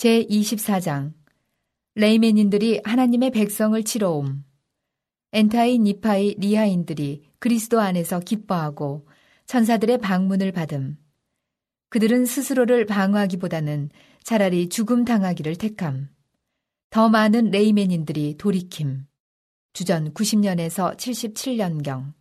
제24장 레이멘인들이 하나님의 백성을 치러옴. 엔타이, 니파이, 리하인들이 그리스도 안에서 기뻐하고 천사들의 방문을 받음. 그들은 스스로를 방어하기보다는 차라리 죽음 당하기를 택함. 더 많은 레이멘인들이 돌이킴. 주전 90년에서 77년경.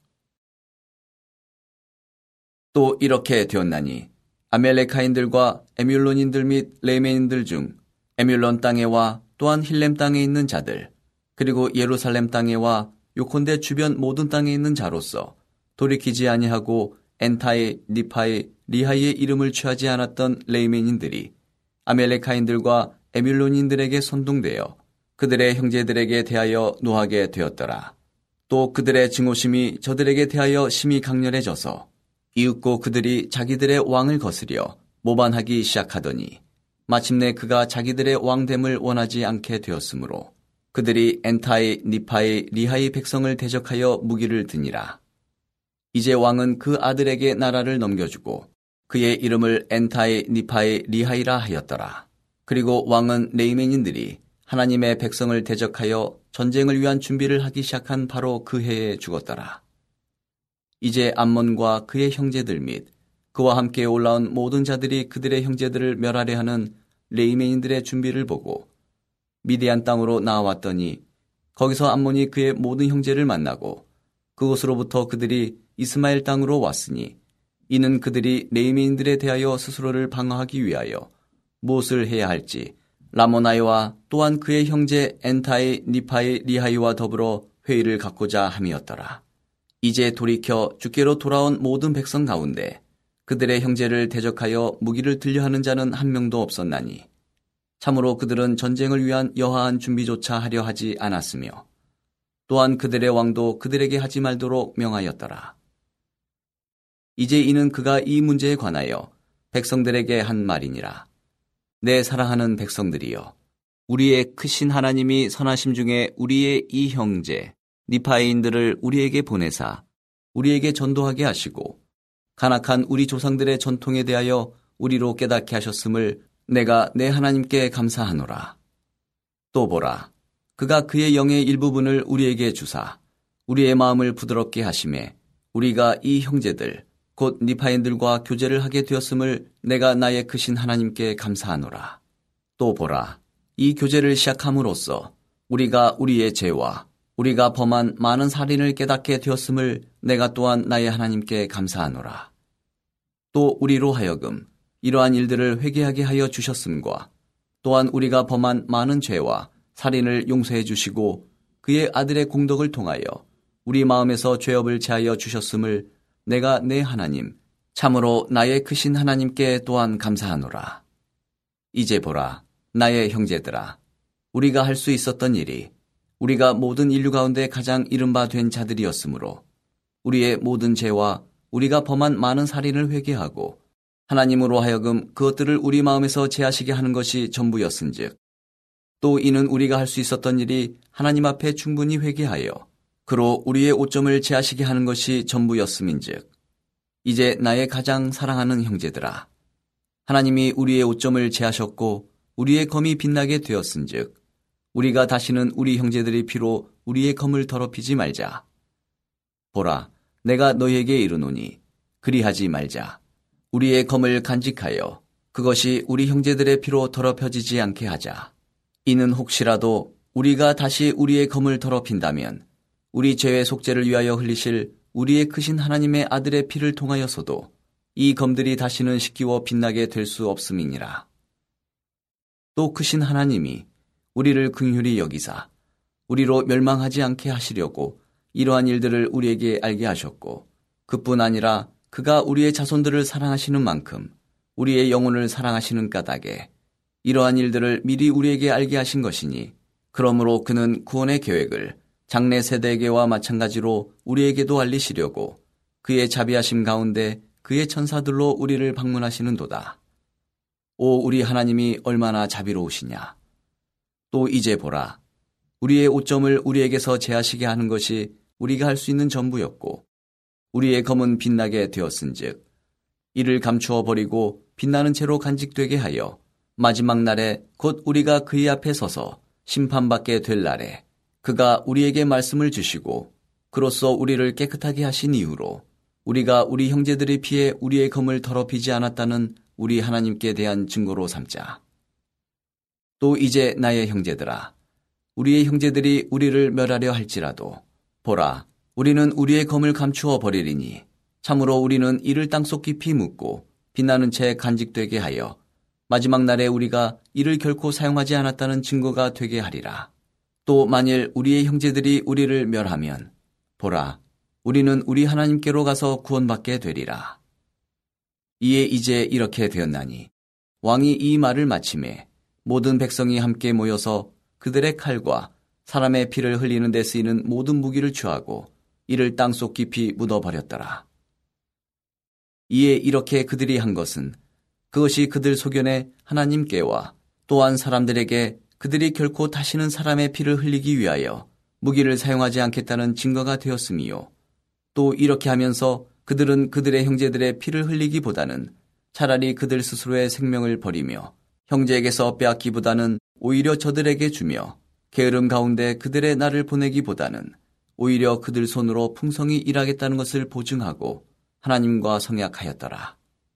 또 이렇게 되었나니 아멜레카인들과 에뮬론인들 및 레이멘인들 중 에뮬론 땅에와 또한 힐렘 땅에 있는 자들, 그리고 예루살렘 땅에와 요컨대 주변 모든 땅에 있는 자로서 돌이키지 아니하고 엔타이, 니파이, 리하이의 이름을 취하지 않았던 레이멘인들이 아멜레카인들과 에뮬론인들에게 선동되어 그들의 형제들에게 대하여 노하게 되었더라. 또 그들의 증오심이 저들에게 대하여 심히 강렬해져서 이윽고 그들이 자기들의 왕을 거스려 모반하기 시작하더니 마침내 그가 자기들의 왕됨을 원하지 않게 되었으므로 그들이 엔타이, 니파이, 리하이 백성을 대적하여 무기를 드니라. 이제 왕은 그 아들에게 나라를 넘겨주고 그의 이름을 엔타이, 니파이, 리하이라 하였더라. 그리고 왕은 레이멘인들이 하나님의 백성을 대적하여 전쟁을 위한 준비를 하기 시작한 바로 그 해에 죽었더라. 이제 암몬과 그의 형제들 및 그와 함께 올라온 모든 자들이 그들의 형제들을 멸하려 하는 레이멘인들의 준비를 보고 미디안 땅으로 나아왔더니 거기서 암몬이 그의 모든 형제를 만나고 그곳으로부터 그들이 이스마엘 땅으로 왔으니 이는 그들이 레이멘인들에 대하여 스스로를 방어하기 위하여 무엇을 해야 할지 라모나이와 또한 그의 형제 엔타이, 니파이, 리하이와 더불어 회의를 갖고자 함이었더라. 이제 돌이켜 주께로 돌아온 모든 백성 가운데 그들의 형제를 대적하여 무기를 들려하는 자는 한 명도 없었나니 참으로 그들은 전쟁을 위한 여하한 준비조차 하려 하지 않았으며 또한 그들의 왕도 그들에게 하지 말도록 명하였더라. 이제 이는 그가 이 문제에 관하여 백성들에게 한 말이니라. 내 사랑하는 백성들이여, 우리의 크신 하나님이 선하심 중에 우리의 이 형제 니파이인들을 우리에게 보내사 우리에게 전도하게 하시고 간악한 우리 조상들의 전통에 대하여 우리로 깨닫게 하셨음을 내가 내 하나님께 감사하노라. 또 보라, 그가 그의 영의 일부분을 우리에게 주사 우리의 마음을 부드럽게 하심에 우리가 이 형제들 곧 니파인들과 교제를 하게 되었음을 내가 나의 크신 하나님께 감사하노라. 또 보라, 이 교제를 시작함으로써 우리가 우리의 죄와 우리가 범한 많은 살인을 깨닫게 되었음을 내가 또한 나의 하나님께 감사하노라. 또 우리로 하여금 이러한 일들을 회개하게 하여 주셨음과 또한 우리가 범한 많은 죄와 살인을 용서해 주시고 그의 아들의 공덕을 통하여 우리 마음에서 죄업을 제하여 주셨음을 내가 내 하나님, 참으로 나의 크신 하나님께 또한 감사하노라. 이제 보라, 나의 형제들아, 우리가 할 수 있었던 일이 우리가 모든 인류 가운데 가장 이른바 된 자들이었으므로 우리의 모든 죄와 우리가 범한 많은 살인을 회개하고 하나님으로 하여금 그것들을 우리 마음에서 제하시게 하는 것이 전부였은즉 또 이는 우리가 할 수 있었던 일이 하나님 앞에 충분히 회개하여 그로 우리의 오점을 제하시게 하는 것이 전부였음인즉 이제 나의 가장 사랑하는 형제들아, 하나님이 우리의 오점을 제하셨고 우리의 검이 빛나게 되었은즉 우리가 다시는 우리 형제들의 피로 우리의 검을 더럽히지 말자. 보라, 내가 너희에게 이르노니 그리하지 말자. 우리의 검을 간직하여 그것이 우리 형제들의 피로 더럽혀지지 않게 하자. 이는 혹시라도 우리가 다시 우리의 검을 더럽힌다면 우리 죄의 속죄를 위하여 흘리실 우리의 크신 하나님의 아들의 피를 통하여서도 이 검들이 다시는 씻기워 빛나게 될 수 없음이니라. 또 크신 하나님이 우리를 긍휼히 여기사 우리로 멸망하지 않게 하시려고 이러한 일들을 우리에게 알게 하셨고 그뿐 아니라 그가 우리의 자손들을 사랑하시는 만큼 우리의 영혼을 사랑하시는 까닭에 이러한 일들을 미리 우리에게 알게 하신 것이니 그러므로 그는 구원의 계획을 장래 세대에게와 마찬가지로 우리에게도 알리시려고 그의 자비하심 가운데 그의 천사들로 우리를 방문하시는도다. 오, 우리 하나님이 얼마나 자비로우시냐. 또 이제 보라, 우리의 오점을 우리에게서 제하시게 하는 것이 우리가 할 수 있는 전부였고 우리의 검은 빛나게 되었은즉 이를 감추어 버리고 빛나는 채로 간직되게 하여 마지막 날에 곧 우리가 그의 앞에 서서 심판받게 될 날에 그가 우리에게 말씀을 주시고 그로써 우리를 깨끗하게 하신 이후로 우리가 우리 형제들의 피에 우리의 검을 더럽히지 않았다는 우리 하나님께 대한 증거로 삼자. 또 이제 나의 형제들아, 우리의 형제들이 우리를 멸하려 할지라도 보라, 우리는 우리의 검을 감추어 버리리니 참으로 우리는 이를 땅속 깊이 묻고 빛나는 채 간직되게 하여 마지막 날에 우리가 이를 결코 사용하지 않았다는 증거가 되게 하리라. 또 만일 우리의 형제들이 우리를 멸하면 보라, 우리는 우리 하나님께로 가서 구원받게 되리라. 이에 이제 이렇게 되었나니 왕이 이 말을 마침에 모든 백성이 함께 모여서 그들의 칼과 사람의 피를 흘리는 데 쓰이는 모든 무기를 취하고 이를 땅속 깊이 묻어버렸더라. 이에 이렇게 그들이 한 것은 그것이 그들 소견에 하나님께와 또한 사람들에게 그들이 결코 다시는 사람의 피를 흘리기 위하여 무기를 사용하지 않겠다는 증거가 되었으며 또 이렇게 하면서 그들은 그들의 형제들의 피를 흘리기보다는 차라리 그들 스스로의 생명을 버리며 형제에게서 빼앗기보다는 오히려 저들에게 주며 게으름 가운데 그들의 날을 보내기보다는 오히려 그들 손으로 풍성히 일하겠다는 것을 보증하고 하나님과 성약하였더라.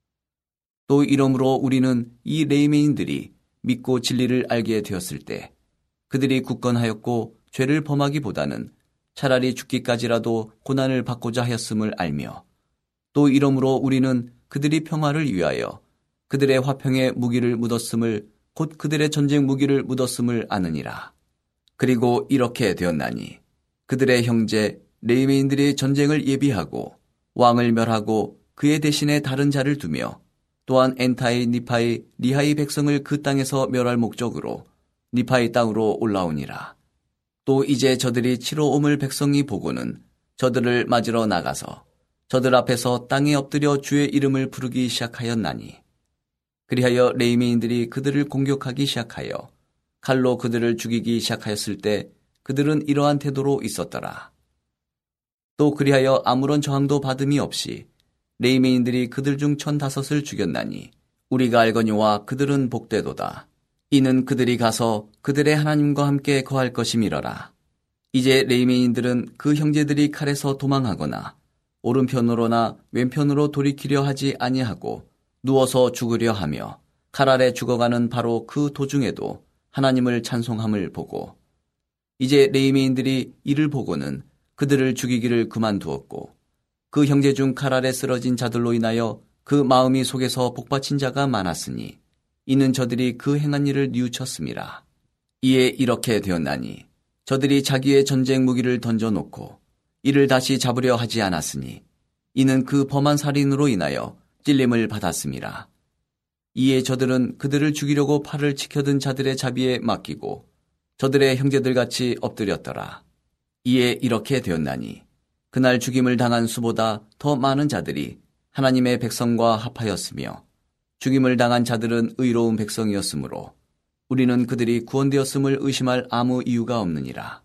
또 이러므로 우리는 이 레이메인들이 믿고 진리를 알게 되었을 때 그들이 굳건하였고 죄를 범하기보다는 차라리 죽기까지라도 고난을 받고자 하였음을 알며 또 이러므로 우리는 그들이 평화를 위하여 그들의 화평에 무기를 묻었음을 곧 그들의 전쟁 무기를 묻었음을 아느니라. 그리고 이렇게 되었나니 그들의 형제 레이메인들이 전쟁을 예비하고 왕을 멸하고 그의 대신에 다른 자를 두며 또한 엔타이, 니파이, 리하이 백성을 그 땅에서 멸할 목적으로 니파이 땅으로 올라오니라. 또 이제 저들이 치러 옴을 백성이 보고는 저들을 맞으러 나가서 저들 앞에서 땅에 엎드려 주의 이름을 부르기 시작하였나니 그리하여 레이메인들이 그들을 공격하기 시작하여 칼로 그들을 죽이기 시작하였을 때 그들은 이러한 태도로 있었더라. 또 그리하여 아무런 저항도 받음이 없이 레이메인들이 그들 중 1,005을 죽였나니 우리가 알거니와 그들은 복되도다. 이는 그들이 가서 그들의 하나님과 함께 거할 것임이러라. 이제 레이메인들은 그 형제들이 칼에서 도망하거나 오른편으로나 왼편으로 돌이키려 하지 아니하고 누워서 죽으려 하며 칼 아래 죽어가는 바로 그 도중에도 하나님을 찬송함을 보고 이제 레이메인들이 이를 보고는 그들을 죽이기를 그만두었고 그 형제 중 칼 아래 쓰러진 자들로 인하여 그 마음이 속에서 복받친 자가 많았으니 이는 저들이 그 행한 일을 뉘우쳤음이라. 이에 이렇게 되었나니 저들이 자기의 전쟁 무기를 던져놓고 이를 다시 잡으려 하지 않았으니 이는 그 범한 살인으로 인하여 찔림을 받았음이라. 이에 저들은 그들을 죽이려고 팔을 치켜든 자들의 자비에 맡기고 저들의 형제들같이 엎드렸더라. 이에 이렇게 되었나니 그날 죽임을 당한 수보다 더 많은 자들이 하나님의 백성과 합하였으며 죽임을 당한 자들은 의로운 백성이었으므로 우리는 그들이 구원되었음을 의심할 아무 이유가 없느니라.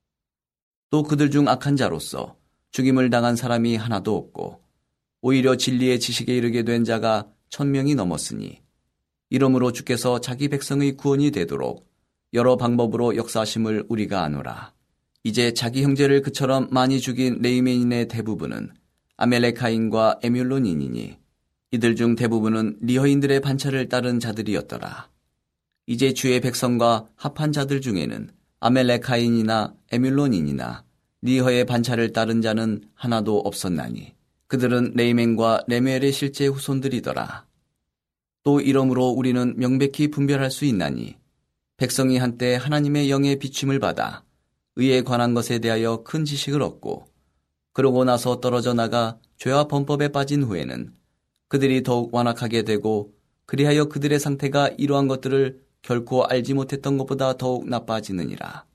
또 그들 중 악한 자로서 죽임을 당한 사람이 하나도 없고 오히려 진리의 지식에 이르게 된 자가 1,000명이 넘었으니 이러므로 주께서 자기 백성의 구원이 되도록 여러 방법으로 역사하심을 우리가 아노라. 이제 자기 형제를 그처럼 많이 죽인 레이메인의 대부분은 아멜레카인과 에뮬론인이니 이들 중 대부분은 리허인들의 반차를 따른 자들이었더라. 이제 주의 백성과 합한 자들 중에는 아멜레카인이나 에뮬론인이나 리허의 반차를 따른 자는 하나도 없었나니 그들은 레이멘과 레멜의 실제 후손들이더라. 또 이러므로 우리는 명백히 분별할 수 있나니 백성이 한때 하나님의 영의 비춤을 받아 의에 관한 것에 대하여 큰 지식을 얻고 그러고 나서 떨어져 나가 죄와 범법에 빠진 후에는 그들이 더욱 완악하게 되고 그리하여 그들의 상태가 이러한 것들을 결코 알지 못했던 것보다 더욱 나빠지느니라.